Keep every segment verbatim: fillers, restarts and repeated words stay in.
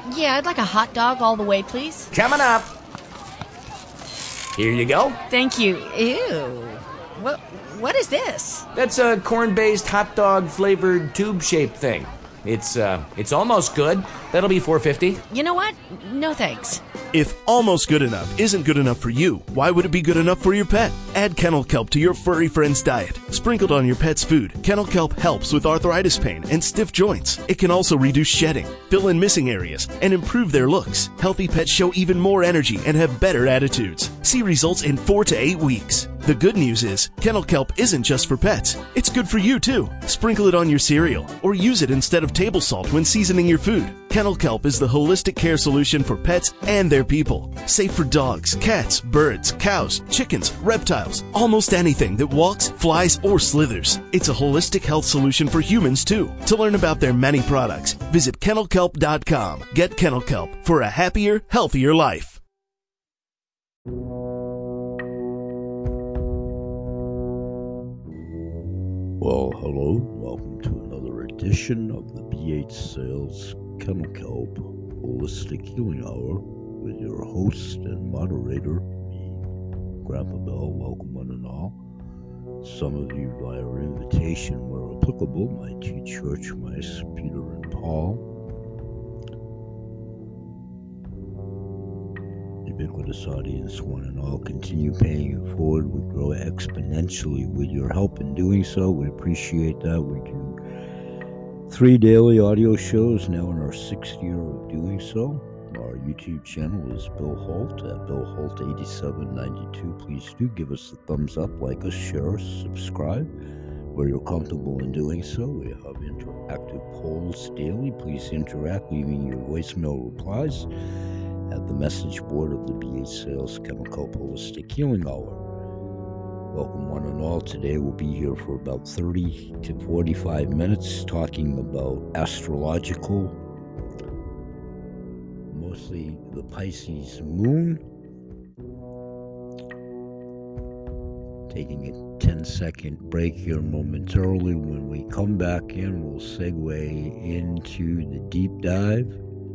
Yeah, I'd like a hot dog all the way, please. Coming up. Here you go. Thank you. Ew. What, what is this? That's a corn-based hot dog flavored tube-shaped thing. It's uh, it's almost good. That'll be four fifty. You know what? No thanks. If almost good enough isn't good enough for you, why would it be good enough for your pet? Add Kennel Kelp to your furry friend's diet. Sprinkled on your pet's food, Kennel Kelp helps with arthritis pain and stiff joints. It can also reduce shedding, fill in missing areas, and improve their looks. Healthy pets show even more energy and have better attitudes. See results in four to eight weeks. The good news is, Kennel Kelp isn't just for pets. It's good for you, too. Sprinkle it on your cereal, or use it instead of table salt when seasoning your food. Kennel Kelp is the holistic care solution for pets and their people. Safe for dogs, cats, birds, cows, chickens, reptiles, almost anything that walks, flies, or slithers. It's a holistic health solution for humans, too. To learn about their many products, visit kennel kelp dot com. Get Kennel Kelp for a happier, healthier life. Well, hello. Welcome to another edition of the B H Sales Kennel Kelp Holistic Healing Hour with your host and moderator, me, Grandpa Bell. Welcome one and all. Some of you via invitation where applicable, my two church mice, Peter and Paul. Ubiquitous audience, one and all, continue paying it forward. We grow exponentially with your help in doing so. We appreciate that. We do three daily audio shows, now in our sixth year of doing so. Our YouTube channel is Bill Holt at Bill Holt eighty-seven ninety-two. Please do give us a thumbs up, like us, share us, subscribe where you're comfortable in doing so. We have interactive polls daily. Please interact, leaving your voicemail replies at the message board of the B H Sales Kennel Kelp Holistic Healing Hour. Welcome one and all. Today we'll be here for about thirty to forty-five minutes talking about astrological, mostly the Pisces moon. Taking a ten second break here momentarily. When we come back in, we'll segue into the deep dive.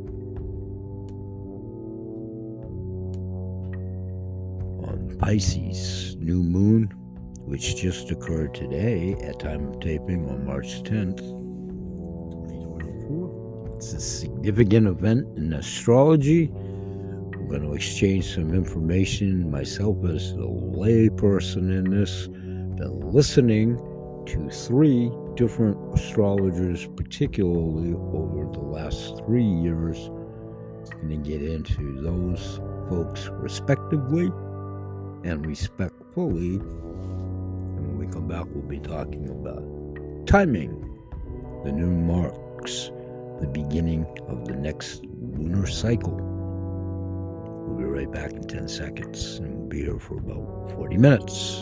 Pisces new moon, which just occurred today at time of taping on March tenth, twenty twenty-four. It's a significant event in astrology. I'm going to exchange some information myself as a lay person in this. Been listening to three different astrologers, particularly over the last three years. I'm going to get into those folks respectively and respectfully, and when we come back, we'll be talking about timing. The moon marks the beginning of the next lunar cycle. We'll be right back in ten seconds, and we'll be here for about forty minutes.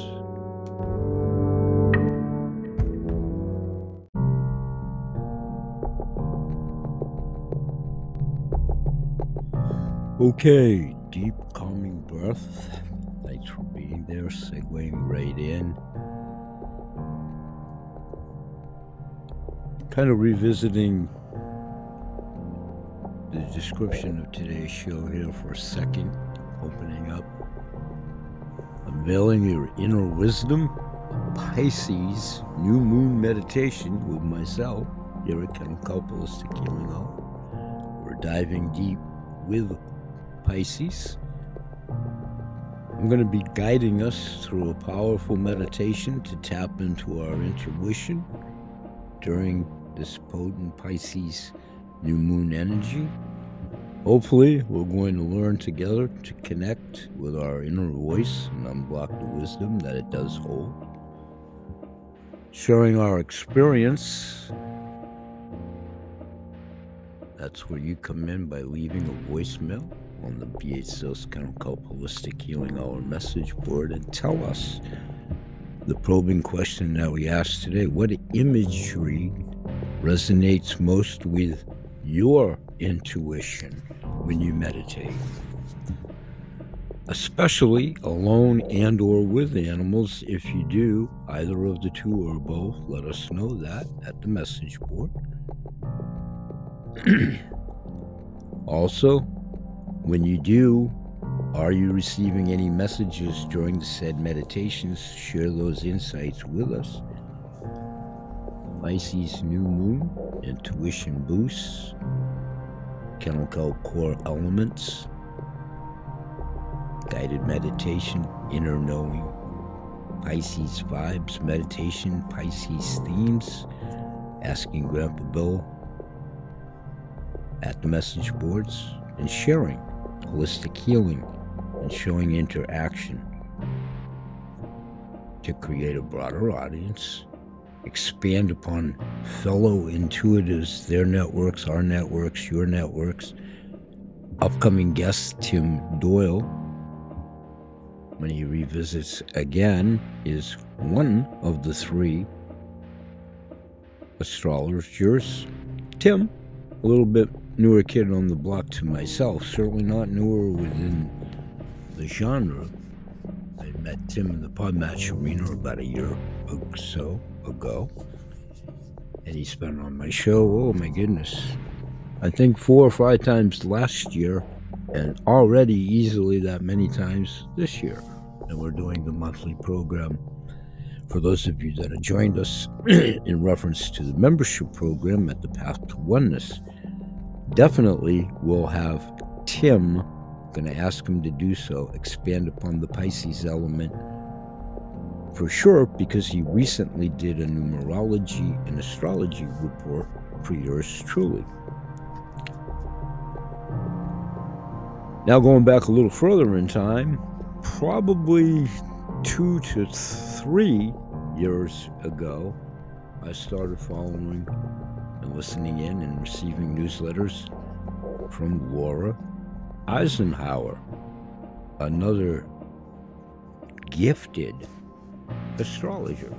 Okay, deep calming breath. Thanks for being there, segueing right in. Kind of revisiting the description of today's show here for a second. Opening up, unveiling your inner wisdom, a Pisces new moon meditation with myself here at Kennel Kelp Holistic Healing Hour. We're diving deep with Pisces. I'm going to be guiding us through a powerful meditation to tap into our intuition during this potent Pisces new moon energy. Hopefully, we're going to learn together to connect with our inner voice and unblock the wisdom that it does hold. Sharing our experience. That's where you come in by leaving a voicemail on the B H Sales Kennel Kelp Holistic Healing Hour message board and tell us the probing question that we asked today. What imagery resonates most with your intuition when you meditate? Especially alone and or with animals. If you do either of the two or both, let us know that at the message board. Also, when you do, are you receiving any messages during the said meditations? Share those insights with us. Pisces new moon, intuition boosts, Kennel Kelp core elements, guided meditation, inner knowing, Pisces vibes, meditation, Pisces themes, asking Grandpa Bill at the message boards, and sharing holistic healing and showing interaction to create a broader audience, expand upon fellow intuitives, their networks, our networks, your networks. Upcoming guest Tim Doyle, when he revisits again, is one of the three astrologers. Tim, a little bit newer kid on the block to myself, certainly not newer within the genre. I met Tim in the Pod Match Arena about a year or so ago, and he's been on my show, oh my goodness, I think four or five times last year, and already easily that many times this year. And we're doing the monthly program. For those of you that have joined us in reference to the membership program at the Path to Oneness, definitely we'll have Tim, going to ask him to do so, expand upon the Pisces element for sure, because he recently did a numerology and astrology report for yours truly. Now going back a little further in time, probably two to three years ago, I started following and listening in and receiving newsletters from Laura Eisenhower, another gifted astrologer.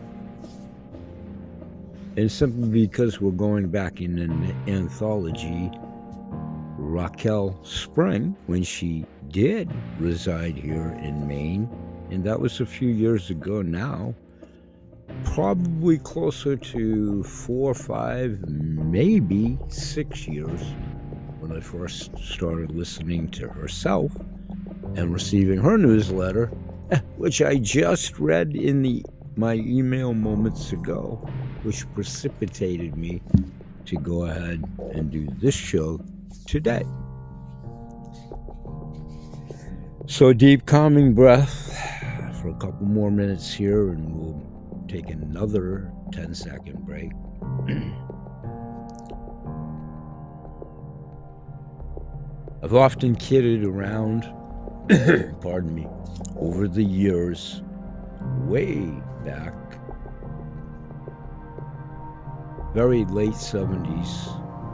And simply because we're going back in an anthology, Raquel Spring, when she did reside here in Maine, and that was a few years ago now, probably closer to four, five, maybe six years when I first started listening to herself and receiving her newsletter, which I just read in the my email moments ago, which precipitated me to go ahead and do this show today. So deep calming breath for a couple more minutes here, and we'll take another ten second break. I've often kidded around, pardon me, over the years, way back, very late seventies,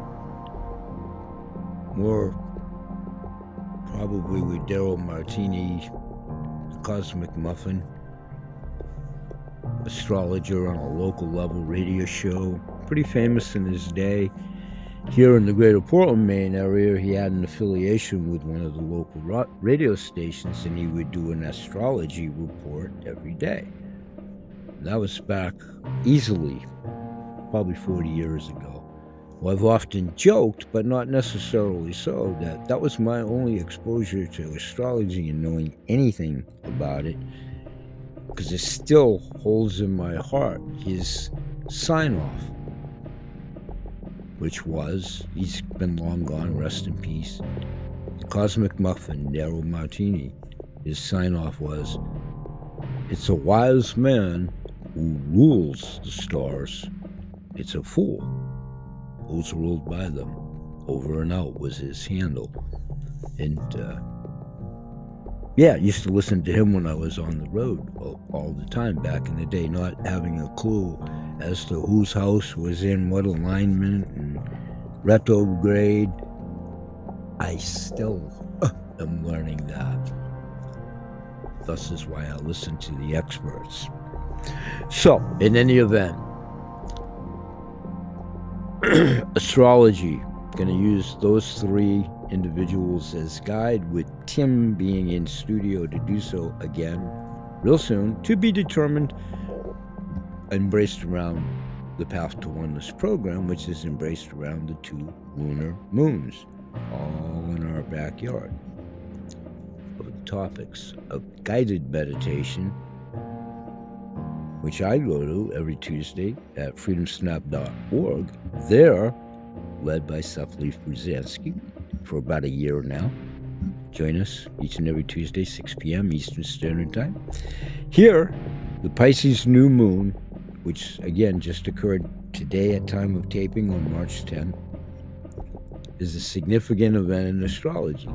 more probably with Daryl Martini, Cosmic Muffin, astrologer on a local level radio show, pretty famous in his day. Here in the greater Portland, Maine area, he had an affiliation with one of the local radio stations, and he would do an astrology report every day. That was back easily, probably forty years ago. Well, I've often joked, but not necessarily so, that that was my only exposure to astrology and knowing anything about it, because it still holds in my heart his sign-off, which was, he's been long gone, rest in peace, the Cosmic Muffin, Daryl Martini. His sign-off was, "It's a wise man who rules the stars. It's a fool who's ruled by them." Over and out was his handle. And, uh, yeah, I used to listen to him when I was on the road all, all the time back in the day, not having a clue as to whose house was in what alignment and retrograde. I still uh, am learning that. Thus is why I listen to the experts. So, in any event, astrology, going to use those three individuals as guide, with Tim being in studio to do so again real soon, to be determined, embraced around the Path to Oneness program, which is embraced around the two lunar moons, all backyard. Other topics of guided meditation, which I go to every Tuesday at freedom snap dot org. They're led by Seth Leaf Brzezinski for about a year now. Join us each and every Tuesday, six p.m. Eastern Standard Time. Here, the Pisces new moon, which again just occurred today at time of taping on March tenth, is a significant event in astrology.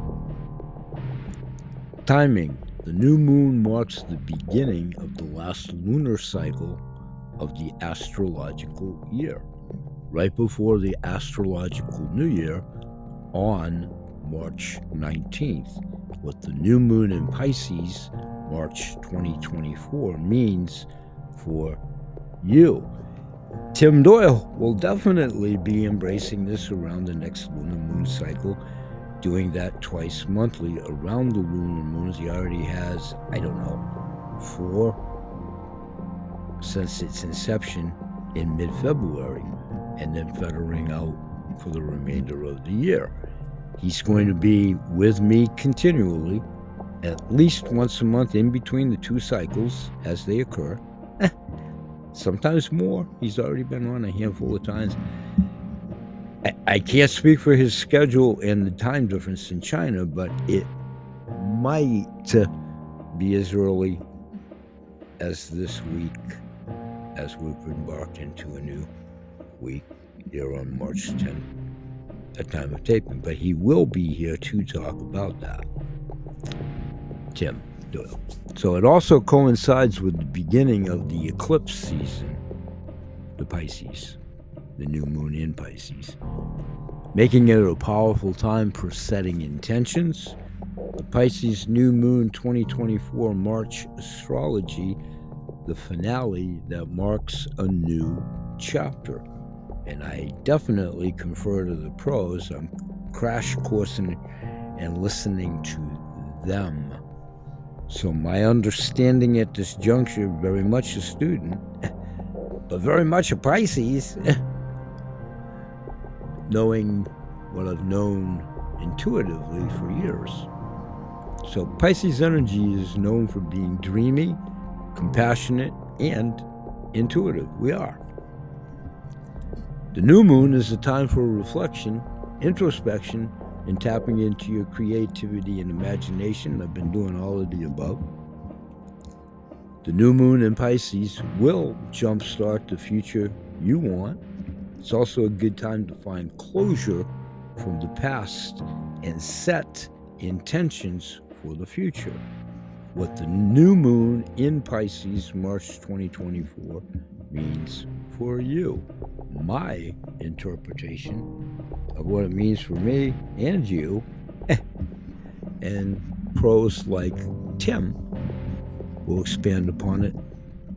Timing. The new moon marks the beginning of the last lunar cycle of the astrological year, right before the astrological new year on March nineteenth. What the new moon in Pisces, March twenty twenty-four, means for you. Tim Doyle will definitely be embracing this around the next lunar moon cycle, doing that twice monthly around the lunar moons. He already has, I don't know, four since its inception in mid-February, and then feathering out for the remainder of the year. He's going to be with me continually, at least once a month in between the two cycles as they occur. Sometimes more. He's already been on a handful of times. I, I can't speak for his schedule and the time difference in China, but it might uh, be as early as this week as we've embarked into a new week here on March tenth at time of taping. But he will be here to talk about that. Tim Doyle. So it also coincides with the beginning of the eclipse season, the Pisces, the new moon in Pisces, making it a powerful time for setting intentions. The Pisces new moon twenty twenty-four March astrology, the finale that marks a new chapter. And I definitely confer to the pros. I'm crash coursing and listening to them. So my understanding at this juncture, very much a student, but very much a Pisces, knowing what I've known intuitively for years. So Pisces energy is known for being dreamy, compassionate, and intuitive. We are. The new moon is a time for reflection, introspection, and tapping into your creativity and imagination. I've been doing all of the above. The new moon in Pisces will jumpstart the future you want. It's also a good time to find closure from the past and set intentions for the future. What the new moon in Pisces, March twenty twenty-four, means for you. My interpretation of what it means for me and you, and pros like Tim will expand upon it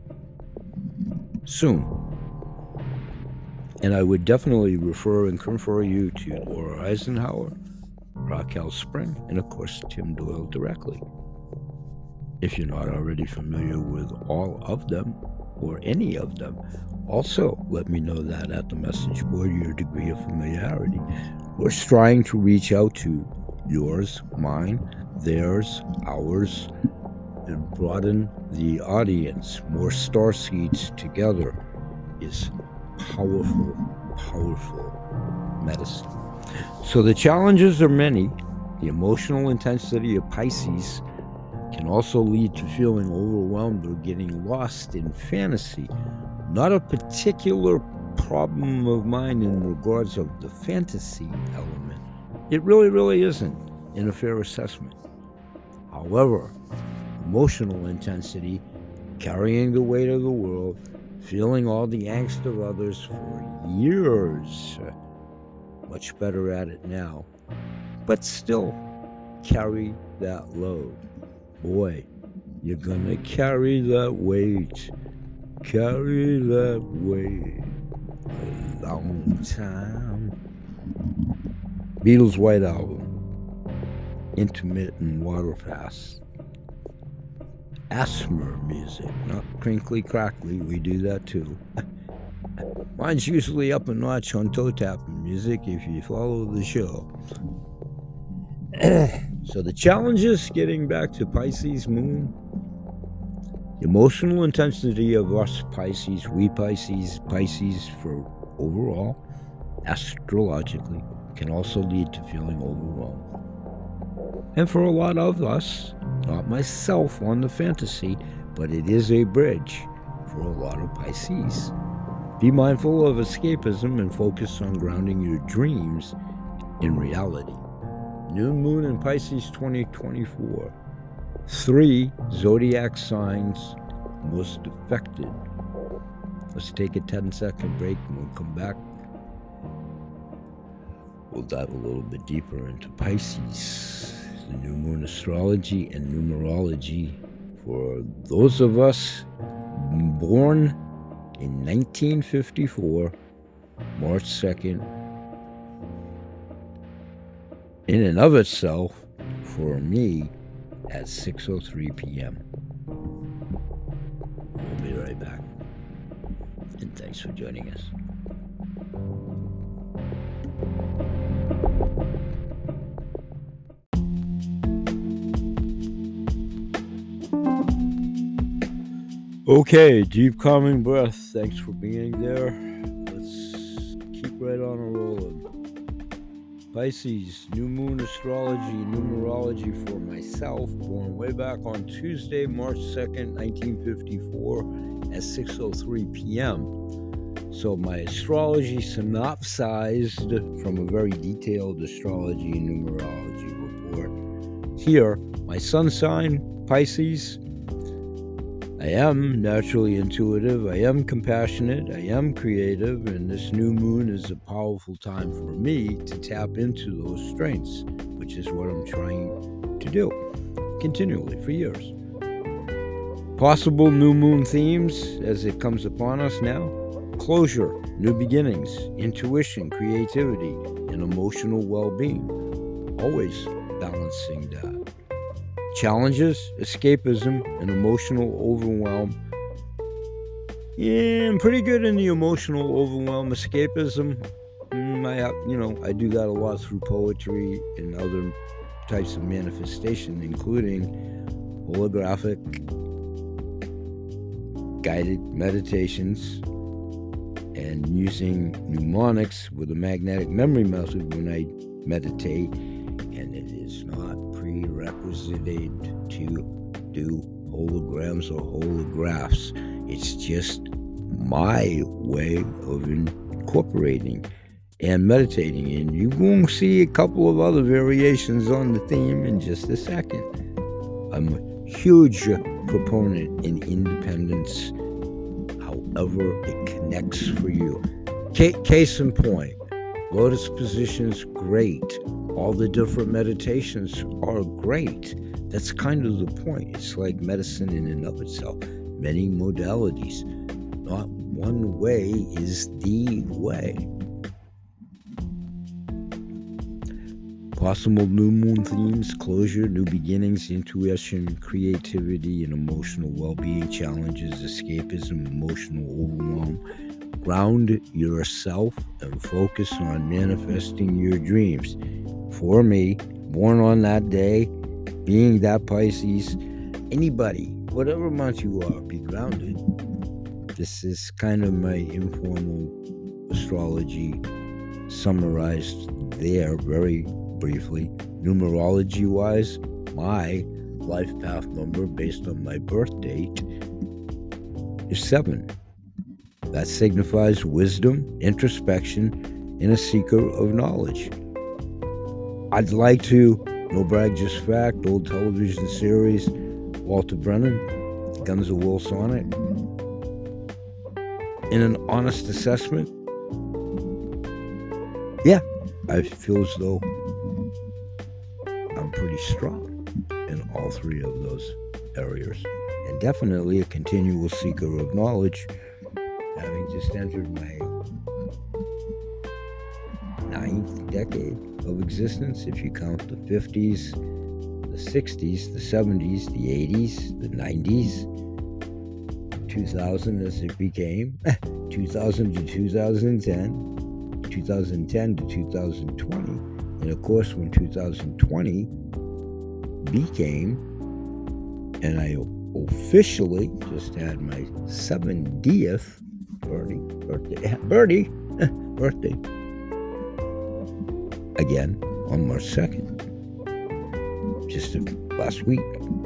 soon. And I would definitely refer and confer you to Laura Eisenhower, Raquel Spring, and of course Tim Doyle directly, if you're not already familiar with all of them or any of them. Also, let me know that at the message board, your degree of familiarity. We're trying to reach out to yours, mine, theirs, ours, and broaden the audience. More star seeds together is powerful, powerful medicine. So the challenges are many. The emotional intensity of Pisces can also lead to feeling overwhelmed or getting lost in fantasy. Not a particular problem of mine in regards of the fantasy element. It really, really isn't in a fair assessment. However, emotional intensity, carrying the weight of the world, feeling all the angst of others for years, much better at it now, but still carry that load. Boy, you're gonna carry that weight. Carry that weight a long time. Beatles' White Album. Intermittent water fast. Asthma music, not crinkly crackly, we do that too. Mine's usually up a notch on toe tapping music if you follow the show. So the challenges, getting back to Pisces moon, the emotional intensity of us Pisces, we Pisces, Pisces for overall, astrologically, can also lead to feeling overwhelmed. And for a lot of us, not myself on the fantasy, but it is a bridge for a lot of Pisces. Be mindful of escapism and focus on grounding your dreams in reality. New moon in Pisces twenty twenty-four. Three zodiac signs most affected. Let's take a ten second break and we'll come back. We'll dive a little bit deeper into Pisces, the new moon astrology and numerology for those of us born in nineteen fifty-four, March second. In and of itself, for me, at six oh three p.m. We'll be right back. And thanks for joining us. Okay, deep calming breath. Thanks for being there. Let's keep right on a rolling. Pisces, new moon astrology, numerology for myself, born way back on Tuesday, March second, nineteen fifty-four at six oh three p.m. So my astrology synopsized from a very detailed astrology and numerology report. Here, my sun sign, Pisces. I am naturally intuitive, I am compassionate, I am creative, and this new moon is a powerful time for me to tap into those strengths, which is what I'm trying to do continually for years. Possible new moon themes as it comes upon us now: closure, new beginnings, intuition, creativity, and emotional well-being. Always balancing that. Challenges, escapism, and emotional overwhelm. Yeah, I'm pretty good in the emotional overwhelm. Escapism, mm, I have, you know, I do that a lot through poetry and other types of manifestation, including holographic guided meditations and using mnemonics with a magnetic memory method when I meditate, and it is not prerequisited to do holograms or holographs. It's just my way of incorporating and meditating, and you're going to see a couple of other variations on the theme in just a second. I'm a huge proponent in independence, however it connects for you. C- case in point, lotus position's great. All the different meditations are great. That's kind of the point. It's like medicine in and of itself. Many modalities. Not one way is the way. Possible new moon themes: closure, new beginnings, intuition, creativity, and emotional well-being challenges, escapism, emotional overwhelm. Ground yourself and focus on manifesting your dreams. For me, born on that day, being that Pisces, anybody, whatever month you are, be grounded. This is kind of my informal astrology summarized there very briefly. Numerology-wise, my life path number based on my birth date is seven. That signifies wisdom, introspection, and a seeker of knowledge. I'd like to, no brag, just fact, old television series, Walter Brennan, Guns of Will Sonic. In an honest assessment, yeah, I feel as though I'm pretty strong in all three of those areas. And definitely a continual seeker of knowledge, having just entered my ninth decade of existence, if you count the fifties, the sixties, the seventies, the eighties, the nineties, two thousand as it became, two thousand to two thousand ten, two thousand ten to two thousand twenty, And of course, when two thousand twenty became, and I officially just had my seventieth birdie, birthday, birdie, birthday, again on March second, just last week.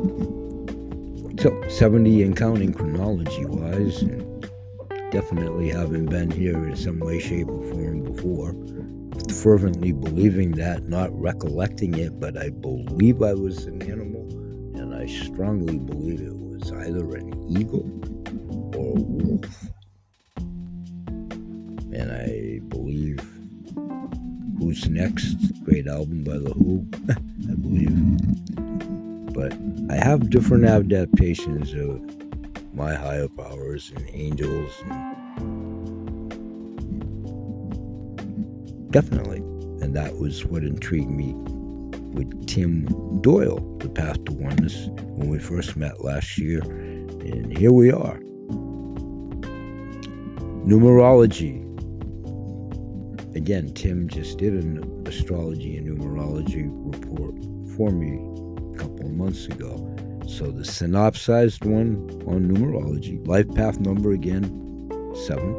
So seventy and counting chronology-wise, and definitely having been here in some way, shape, or form before. Fervently believing that, not recollecting it, but I believe I was an animal, and I strongly believe it was either an eagle or a wolf. And I believe Who's Next, great album by The Who, I believe. But I have different adaptations of my higher powers and angels, and definitely. And that was what intrigued me with Tim Doyle, the Path to Oneness, when we first met last year. And here we are. Numerology. Again, Tim just did an astrology and numerology report for me a couple of months ago. So the synopsized one on numerology, life path number again, seven.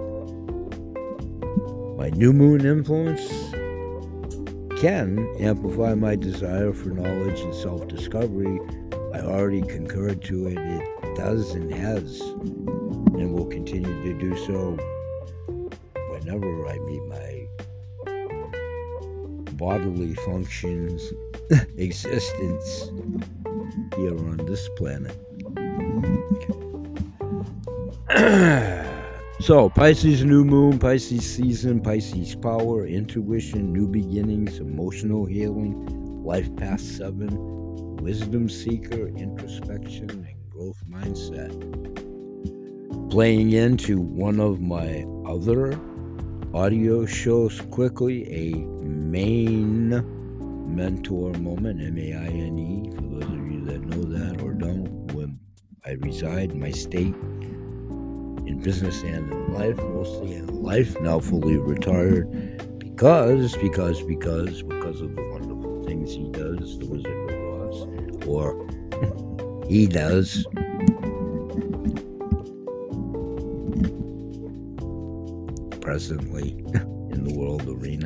My new moon influence can amplify my desire for knowledge and self-discovery. I already concurred to it. It does and has, and will continue to do so whenever I meet my bodily functions, existence here on this planet. So, Pisces new moon, Pisces season, Pisces power, intuition, new beginnings, emotional healing, life path seven, wisdom seeker, introspection, and growth mindset. Playing into one of my other audio shows quickly, a main mentor moment, M A I N E, for those of you that know that or don't, when I reside in my state, in business and in life, mostly in life, now fully retired, because, because, because, because of the wonderful things he does, the Wizard of Oz, or he does. Presently in the world arena.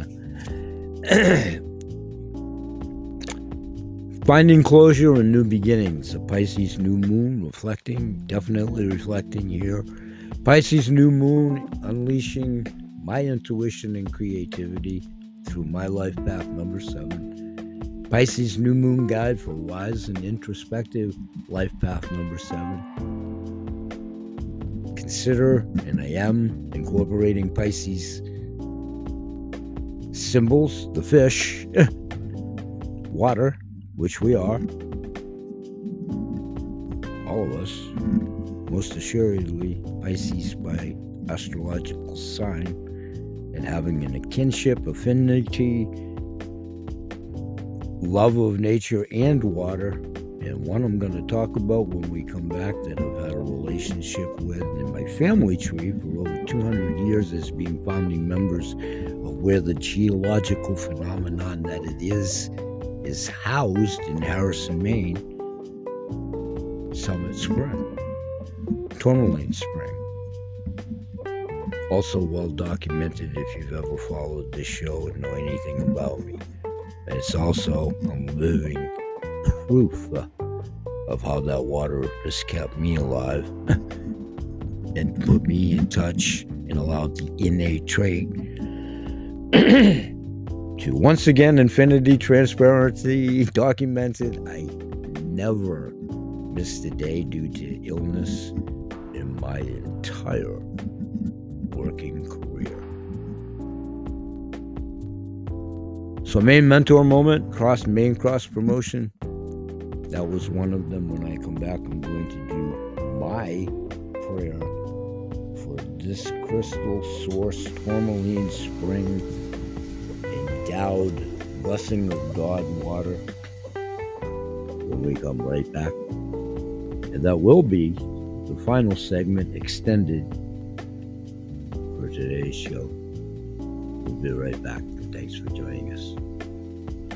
Finding closure and new beginnings. A Pisces new moon, reflecting, definitely reflecting here. Pisces new moon, unleashing my intuition and creativity through my life path number seven. Pisces new moon guide for wise and introspective life path number seven. Consider, and I am, incorporating Pisces symbols, the fish, water, which we are, all of us, most assuredly Pisces by astrological sign, and having an, a kinship, affinity, love of nature and water, and one I'm going to talk about when we come back that I've had a relationship with in my family tree for over two hundred years as being founding members of where the geological phenomenon that it is is housed in Harrison, Maine, Summit Spring, Tourmaline Spring. Also well documented if you've ever followed this show and know anything about me. And it's also a living proof uh, of how that water has kept me alive and put me in touch and allowed the innate trait to once again infinity, transparency, documented. I never missed a day due to illness in my entire working career. So main mentor moment, cross main cross promotion. That was one of them. When I come back, I'm going to do my prayer for this crystal source, tourmaline spring, endowed blessing of God and water. When we come right back. And that will be the final segment extended for today's show. We'll be right back. Thanks for joining us.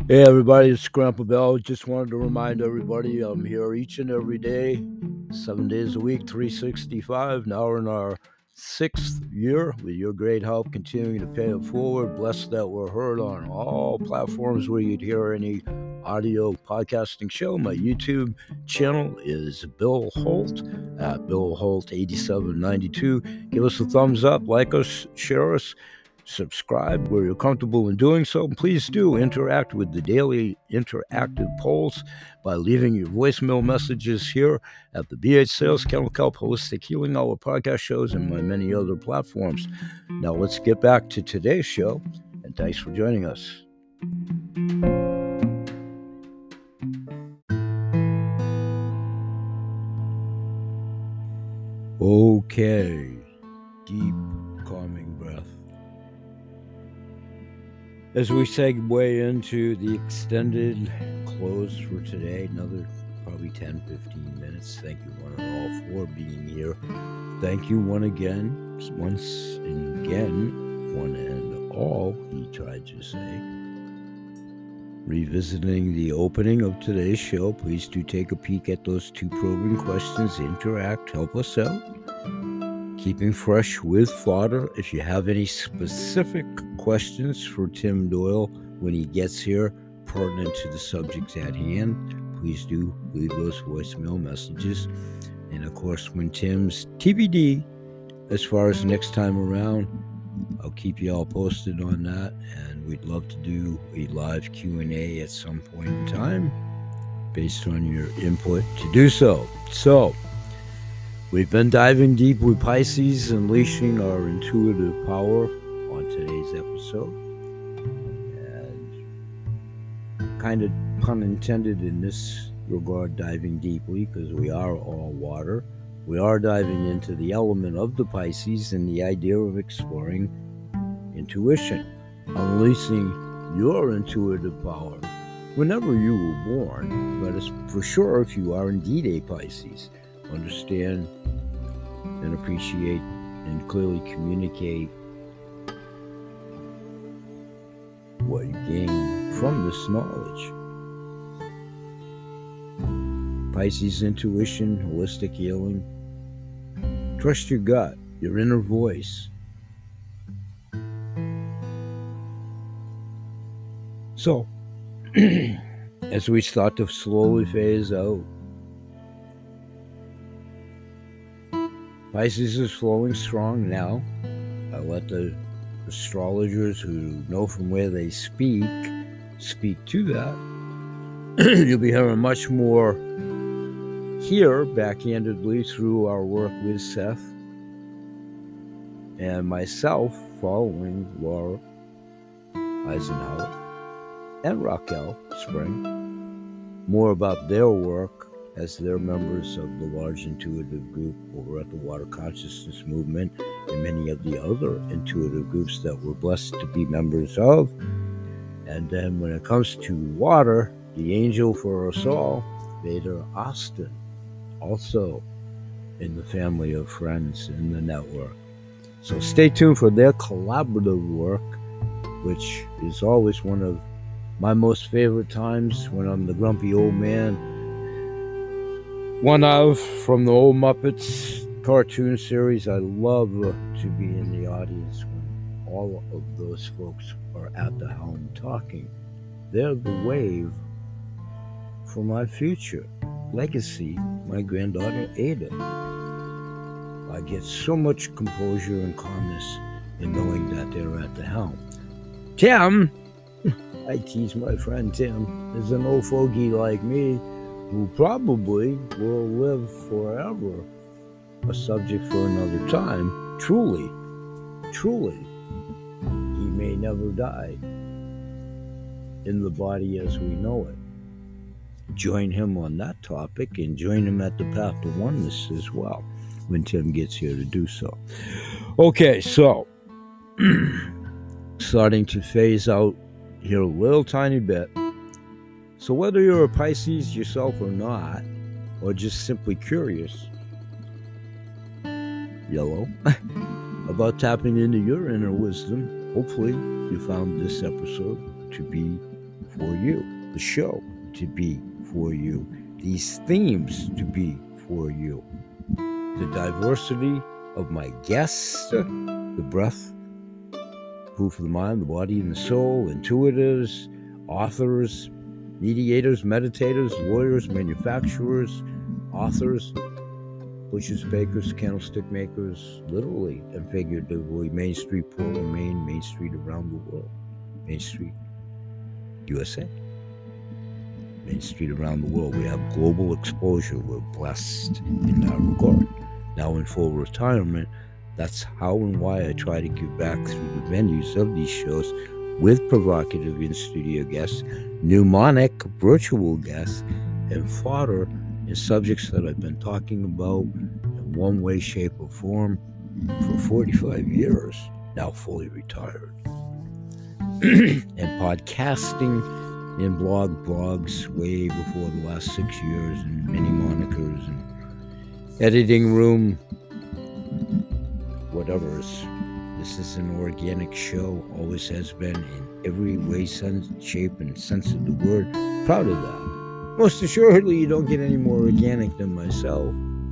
Hey everybody, it's Grandpa Bell. Just wanted to remind everybody I'm here each and every day, seven days a week, three sixty-five. Now we're in our sixth year with your great help continuing to pay it forward. Blessed that we're heard on all platforms where you'd hear any audio podcasting show. My YouTube channel is Bill Holt at Bill Holt eighty-seven ninety-two. Give us a thumbs up, like us, share us. Subscribe where you're comfortable in doing so. Please do interact with the daily interactive polls by leaving your voicemail messages here at the B H Sales, Kennel Kelp, Holistic Healing Hour podcast shows, and my many other platforms. Now let's get back to today's show, and thanks for joining us. Okay, deep, calming breath. As we segue into the extended close for today, another probably ten, fifteen minutes. Thank you one and all for being here. Thank you one again, once and again, one and all, he tried to say. Revisiting the opening of today's show, please do take a peek at those two probing questions. Interact, help us out. Keeping fresh with fodder. If you have any specific questions for Tim Doyle when he gets here, pertinent to the subjects at hand, please do leave those voicemail messages. And of course, when Tim's T B D, as far as next time around, I'll keep you all posted on that. And we'd love to do a live Q and A at some point in time, based on your input to do so. So, we've been diving deep with Pisces, unleashing our intuitive power on today's episode. And kind of pun intended in this regard, diving deeply, because we are all water. We are diving into the element of the Pisces and the idea of exploring intuition, unleashing your intuitive power whenever you were born, but it's for sure if you are indeed a Pisces. Understand and appreciate and clearly communicate what you gain from this knowledge. Pisces intuition, holistic healing. Trust your gut, your inner voice. So, as we start to slowly phase out, Pisces is flowing strong now. I let the astrologers who know from where they speak, speak to that. You'll be hearing much more here, backhandedly, through our work with Seth and myself, following Laura Eisenhower and Raquel Spring, more about their work as they're members of the large intuitive group over at the Water Consciousness Movement and many of the other intuitive groups that we're blessed to be members of. And then when it comes to water, the angel for us all, Vader Austin, also in the family of friends in the network. So stay tuned for their collaborative work, which is always one of my most favorite times when I'm the grumpy old man. One of, from the old Muppets cartoon series, I love to be in the audience when all of those folks are at the helm talking. They're the wave for my future legacy, my granddaughter Ada. I get so much composure and calmness in knowing that they're at the helm. Tim, I tease my friend Tim, is an old fogey like me, who probably will live forever, a subject for another time. Truly, truly, he may never die in the body as we know it. Join him on that topic and join him at the path to oneness as well when Tim gets here to do so. Okay, so starting to phase out here a little tiny bit. So whether you're a Pisces yourself or not, or just simply curious, yellow, about tapping into your inner wisdom, hopefully you found this episode to be for you, the show to be for you, these themes to be for you, the diversity of my guests, the breath, food for the mind, the body, and the soul, intuitives, authors, mediators, meditators, lawyers, manufacturers, authors, butchers, bakers, candlestick makers, literally and figuratively, Main Street, Portland, Maine, Main Street around the world, Main Street, U S A, Main Street around the world. We have global exposure. We're blessed in that regard. Now in full retirement, that's how and why I try to give back through the venues of these shows with provocative in-studio guests, mnemonic virtual guests, and fodder in subjects that I've been talking about in one way, shape, or form for forty-five years, now fully retired. And podcasting and blog blogs way before the last six years, and many monikers, and editing room, whatever. This is an organic show, always has been in every way, sense, shape, and sense of the word. Proud of that. Most assuredly, you don't get any more organic than myself.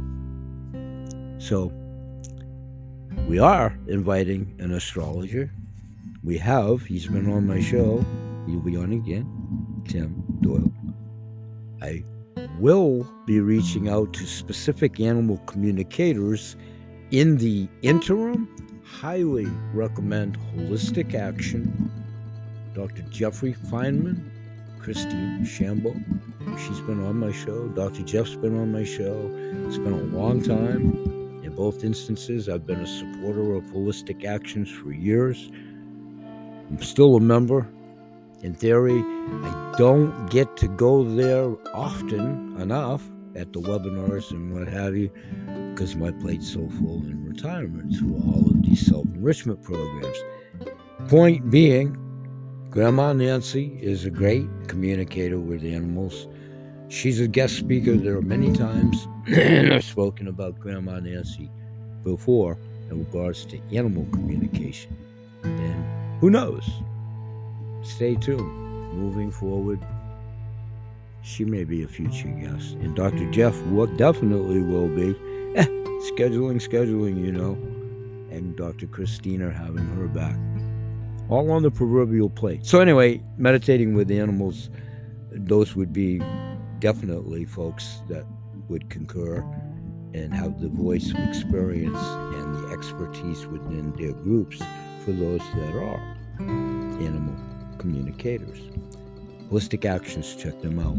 So, we are inviting an astrologer. We have. He's been on my show. He'll be on again. Tim Doyle. I will be reaching out to specific animal communicators in the interim. Highly recommend Holistic Action. Doctor Jeffrey Feynman, Christine Shambo. She's been on my show. Doctor Jeff's been on my show. It's been a long time. In both instances, I've been a supporter of Holistic Actions for years. I'm still a member. In theory, I don't get to go there often enough at the webinars and what have you, because my plate's so full in retirement through all of these self-enrichment programs. Point being, Grandma Nancy is a great communicator with animals. She's a guest speaker there many times, and I've spoken about Grandma Nancy before in regards to animal communication. And who knows? Stay tuned. Moving forward, she may be a future guest. And Doctor Jeff will, definitely will be. Eh, scheduling, scheduling, you know. And Doctor Christine are having her back. All on the proverbial plate. So anyway, meditating with animals, those would be definitely folks that would concur and have the voice of experience and the expertise within their groups for those that are animal communicators. Holistic Actions, check them out.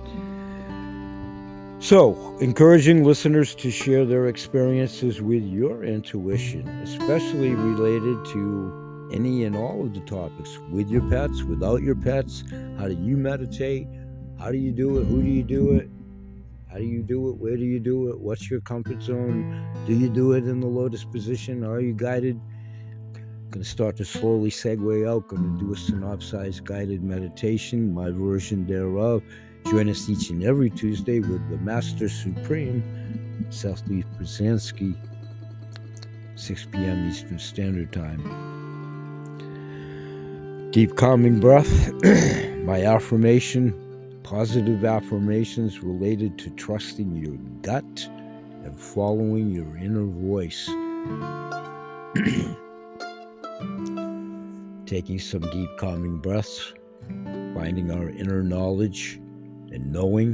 So, encouraging listeners to share their experiences with your intuition, especially related to any and all of the topics, with your pets, without your pets. How do you meditate? How do you do it? Who do you do it? How do you do it? Where do you do it? What's your comfort zone? Do you do it in the lotus position? Are you guided? I'm going to start to slowly segue out. Going to do a synopsized guided meditation, my version thereof. Join us each and every Tuesday with the Master Supreme, Seth Lee Brzezinski, six p.m. Eastern Standard Time. Deep calming breath, my affirmation, positive affirmations related to trusting your gut and following your inner voice. Taking some deep calming breaths, finding our inner knowledge and knowing.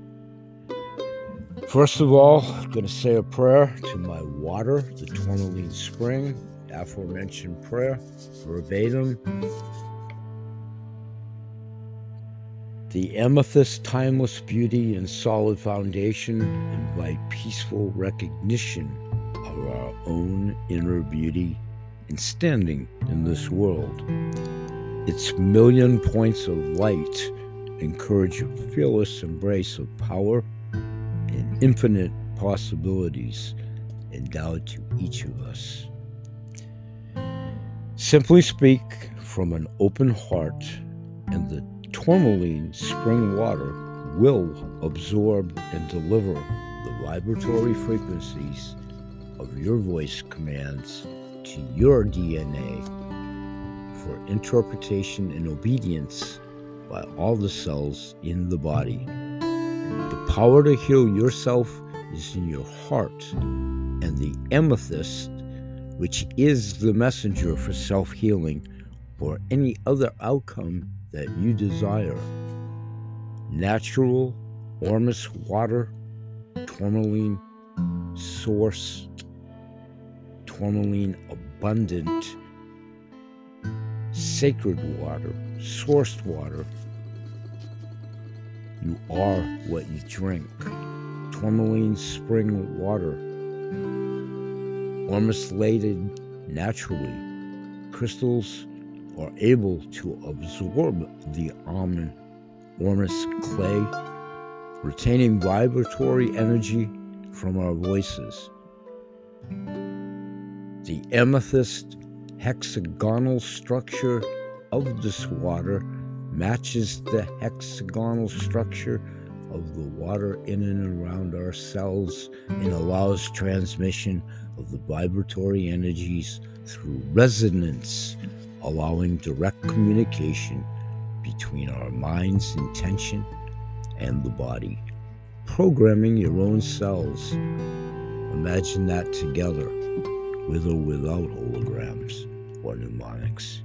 First of all, I'm going to say a prayer to my water, the tourmaline spring, aforementioned prayer, verbatim. The amethyst, timeless beauty and solid foundation invite peaceful recognition of our own inner beauty and standing in this world. Its million points of light encourage a fearless embrace of power and infinite possibilities endowed to each of us. Simply speak from an open heart, and the tourmaline spring water will absorb and deliver the vibratory frequencies of your voice commands to your D N A for interpretation and obedience by all the cells in the body. The power to heal yourself is in your heart, and the amethyst, which is the messenger for self-healing or any other outcome that you desire. Natural Ormus water, tourmaline source, tourmaline abundant, sacred water, sourced water. You are what you drink. Tourmaline spring water, ormus-lated naturally. Crystals are able to absorb the almond ormus clay, retaining vibratory energy from our voices. The amethyst hexagonal structure of this water matches the hexagonal structure of the water in and around our cells and allows transmission of the vibratory energies through resonance, allowing direct communication between our mind's intention and the body. Programming your own cells. Imagine that together, with or without holograms or mnemonics.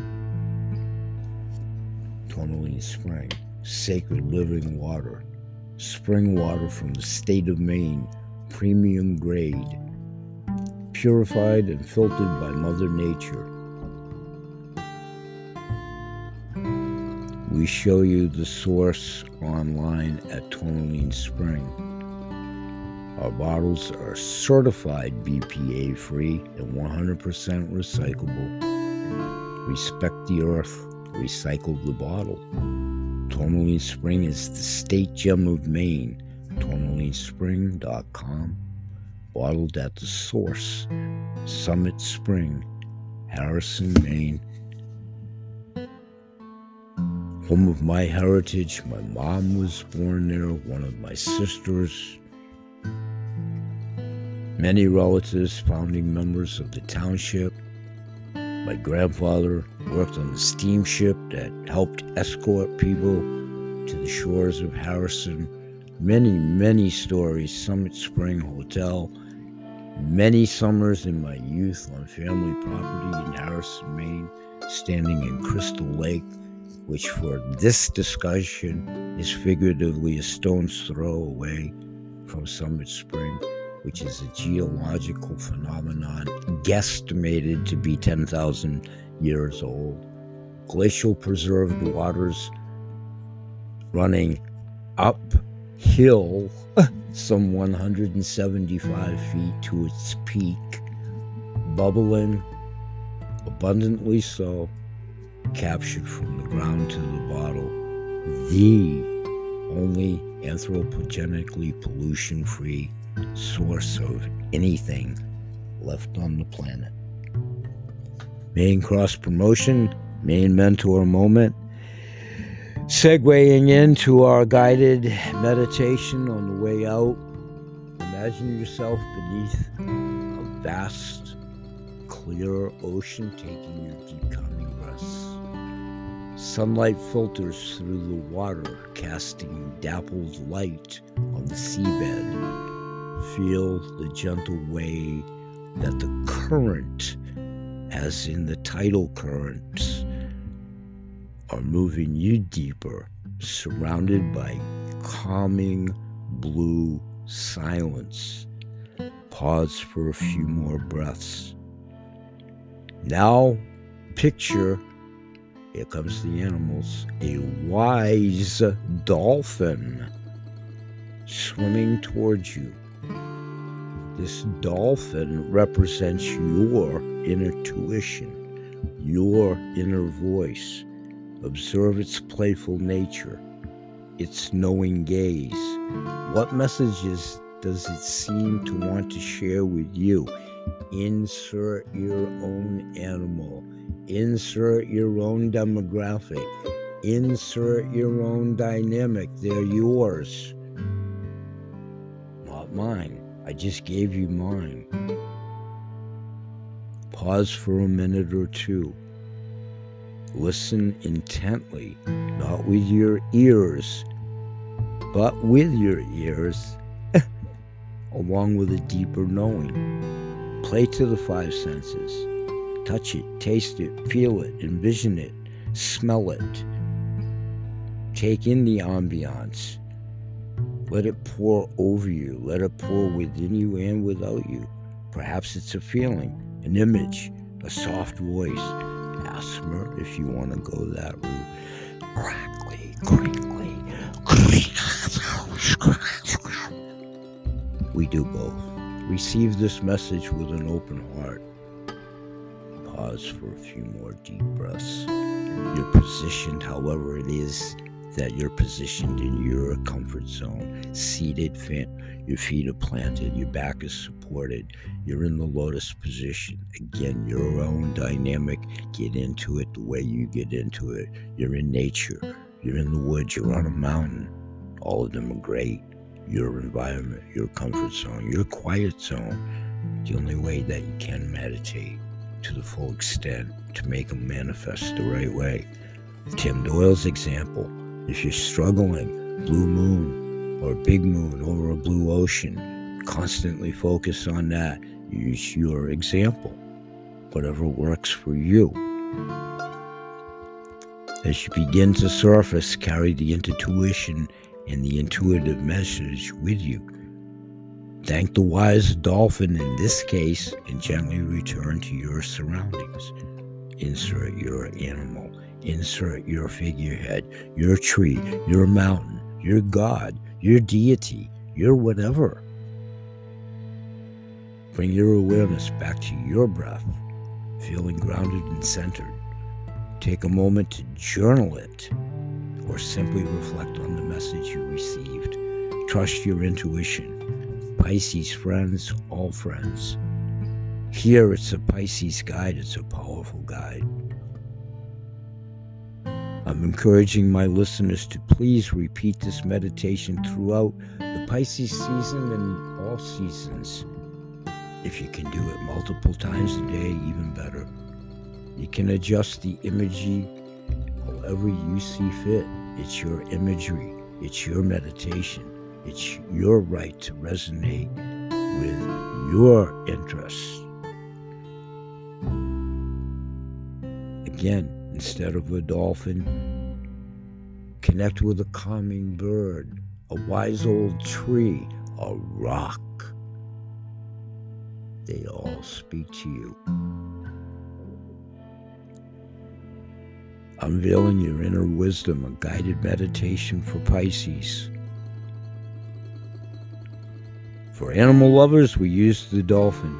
Tourmaline spring, sacred living water. Spring water from the state of Maine, premium grade, purified and filtered by Mother Nature. We show you the source online at Tourmaline Spring. Our bottles are certified B P A free and one hundred percent recyclable. Respect the earth, recycle the bottle. Tourmaline Spring is the state gem of Maine. tourmaline spring dot com. Bottled at the source, Summit Spring, Harrison, Maine. Home of my heritage. My mom was born there, one of my sisters. Many relatives, founding members of the township. My grandfather worked on the steamship that helped escort people to the shores of Harrison. Many, many stories. Summit Spring Hotel. Many summers in my youth on family property in Harrison, Maine, standing in Crystal Lake, which for this discussion is figuratively a stone's throw away from Summit Spring, which is a geological phenomenon guesstimated to be ten thousand years old. Glacial preserved waters running uphill some one hundred seventy-five feet to its peak, bubbling, abundantly so, captured from the ground to the bottle, the only anthropogenically pollution-free source of anything left on the planet. Main cross promotion, main mentor moment. Segueing into our guided meditation on the way out, imagine yourself beneath a vast, clear ocean taking your deep calming breaths. Sunlight filters through the water, casting dappled light on the seabed. Feel the gentle way that the current, as in the tidal currents, are moving you deeper, surrounded by calming blue silence. Pause for a few more breaths. Now, picture, here comes the animals, a wise dolphin swimming towards you. This dolphin represents your inner tuition, your inner voice. Observe its playful nature, its knowing gaze. What messages does it seem to want to share with you? Insert your own animal. Insert your own demographic. Insert your own dynamic. They're yours, not mine. I just gave you mine. Pause for a minute or two. Listen intently, not with your ears, but with your ears, along with a deeper knowing. Play to the five senses. Touch it, taste it, feel it, envision it, smell it. Take in the ambiance. Let it pour over you. Let it pour within you and without you. Perhaps it's a feeling, an image, a soft voice. Asthma, if you want to go that route. Crackly, crinkly. We do both. Receive this message with an open heart. Pause for a few more deep breaths. You're positioned however it is that you're positioned in your comfort zone. Seated, fan, your feet are planted, your back is supported, you're in the lotus position. Again, your own dynamic. Get into it the way you get into it. You're in nature, you're in the woods, you're on a mountain. All of them are great. Your environment, your comfort zone, your quiet zone. The only way that you can meditate to the full extent to make them manifest the right way. Tim Doyle's example. If you're struggling, blue moon or big moon over a blue ocean, constantly focus on that. Use your example, whatever works for you. As you begin to surface, carry the intuition and the intuitive message with you. Thank the wise dolphin in this case and gently return to your surroundings. Insert your animal. Insert your figurehead, your tree, your mountain, your God, your deity, your whatever. Bring your awareness back to your breath, feeling grounded and centered. Take a moment to journal it, or simply reflect on the message you received. Trust your intuition. Pisces friends, all friends. Here it's a Pisces guide, it's a powerful guide. I'm encouraging my listeners to please repeat this meditation throughout the Pisces season and all seasons. If you can do it multiple times a day, even better. You can adjust the imagery however you see fit. It's your imagery. It's your meditation. It's your right to resonate with your interests. Again, instead of a dolphin, connect with a calming bird, a wise old tree, a rock. They all speak to you. Unveiling your inner wisdom, a guided meditation for Pisces. For animal lovers, we use the dolphin.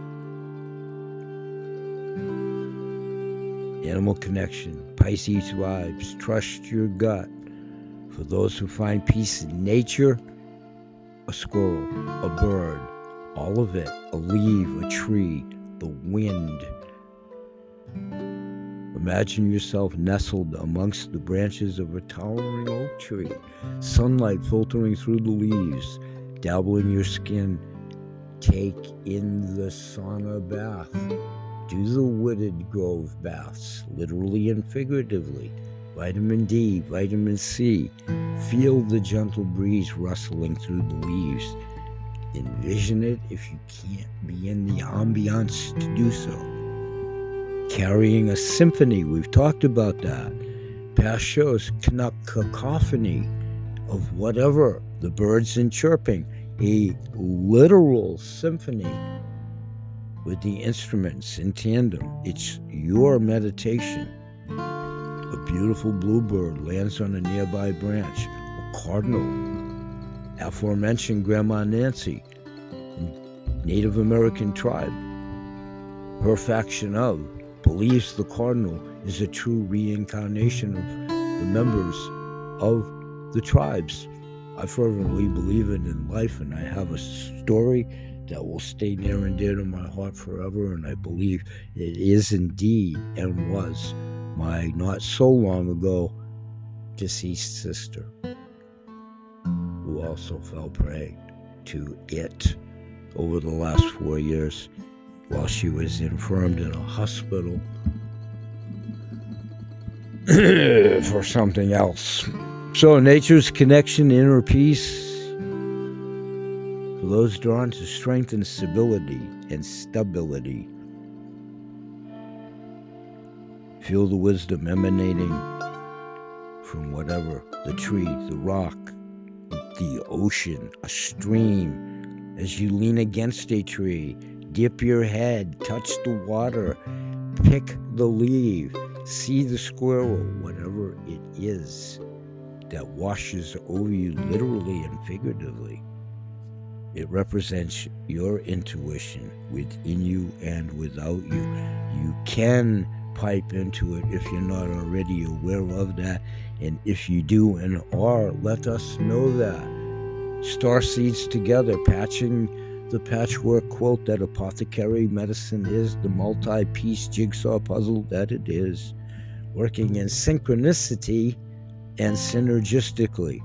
Animal connection, Pisces vibes, trust your gut. For those who find peace in nature, a squirrel, a bird, all of it, a leaf, a tree, the wind. Imagine yourself nestled amongst the branches of a towering oak tree, sunlight filtering through the leaves, dabbling your skin. Take in the sauna bath. Do the wooded grove baths, literally and figuratively. Vitamin D, vitamin C. Feel the gentle breeze rustling through the leaves. Envision it if you can't be in the ambiance to do so. Carrying a symphony, we've talked about that. Past shows, cacophony of whatever, the birds and chirping, a literal symphony with the instruments in tandem. It's your meditation. A beautiful bluebird lands on a nearby branch, a cardinal, aforementioned Grandma Nancy, Native American tribe. Her faction of believes the cardinal is a true reincarnation of the members of the tribes. I fervently believe it in life, and I have a story that will stay near and dear to my heart forever, and I believe it is indeed and was my not so long ago deceased sister, who also fell prey to it over the last four years while she was infirmed in a hospital for something else. So nature's connection, inner peace, for those drawn to strength and stability and stability. Feel the wisdom emanating from whatever, the tree, the rock, the ocean, a stream. As you lean against a tree, dip your head, touch the water, pick the leaf, see the squirrel, whatever it is that washes over you literally and figuratively. It represents your intuition within you and without you. You can pipe into it if you're not already aware of that. And if you do and are, let us know that. Star seeds together, patching the patchwork quilt that apothecary medicine is, the multi-piece jigsaw puzzle that it is, working in synchronicity and synergistically.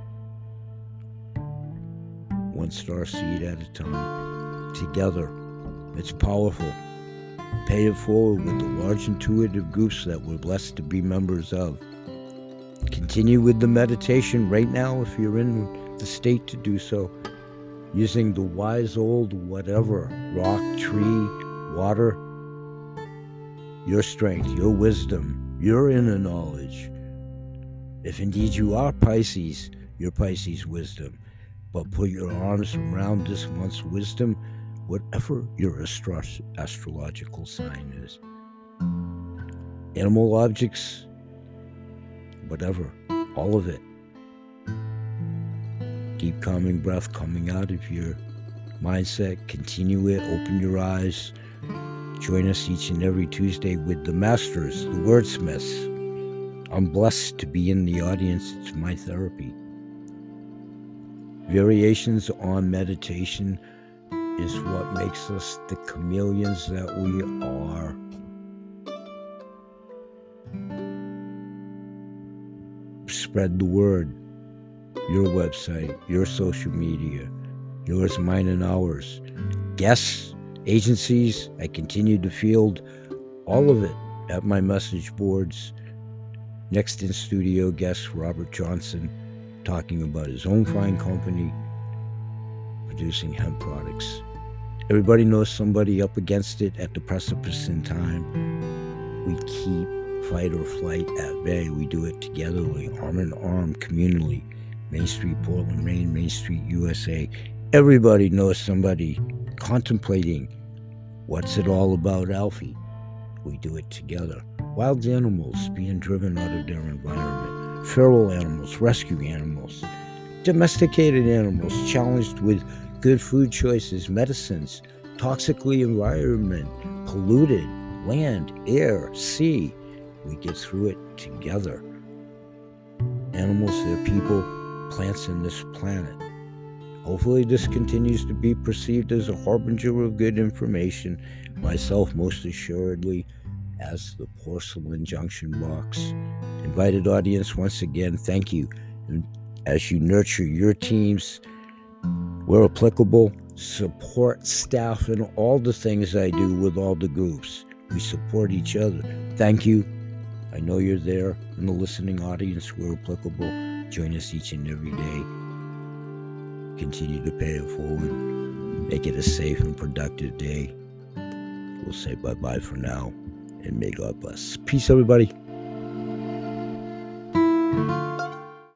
One star seed at a time, together. It's powerful. Pay it forward with the large intuitive groups that we're blessed to be members of. Continue with the meditation right now if you're in the state to do so, using the wise old whatever, rock, tree, water, your strength, your wisdom, your inner knowledge. If indeed you are Pisces, your Pisces wisdom. But put your arms around this month's wisdom, whatever your astro- astrological sign is. Animal objects, whatever, all of it. Deep calming breath coming out of your mindset. Continue it, open your eyes. Join us each and every Tuesday with the masters, the wordsmiths. I'm blessed to be in the audience. It's my therapy. Variations on meditation is what makes us the chameleons that we are. Spread the word. Your website, your social media, yours, mine, and ours. Guests, agencies, I continue to field all of it at my message boards. Next in studio guest, Robert Johnson, talking about his own fine company, producing hemp products. Everybody knows somebody up against it at the precipice in time. We keep fight or flight at bay. We do it togetherly, arm in arm, communally. Main Street, Portland, Maine, Main Street, U S A. Everybody knows somebody contemplating what's it all about, Alfie. We do it together. Wild animals being driven out of their environment. Feral animals, rescue animals. Domesticated animals challenged with good food choices, medicines, toxically environment, polluted land, air, sea. We get through it together. Animals, they're people, plants in this planet. Hopefully this continues to be perceived as a harbinger of good information. Myself most assuredly as the porcelain junction box. Invited audience, once again, thank you. And as you nurture your teams, where applicable, support staff in all the things I do with all the groups. We support each other. Thank you. I know you're there in the listening audience where applicable. Join us each and every day. Continue to pay it forward. Make it a safe and productive day. We'll say bye-bye for now, and may God bless. Peace, everybody.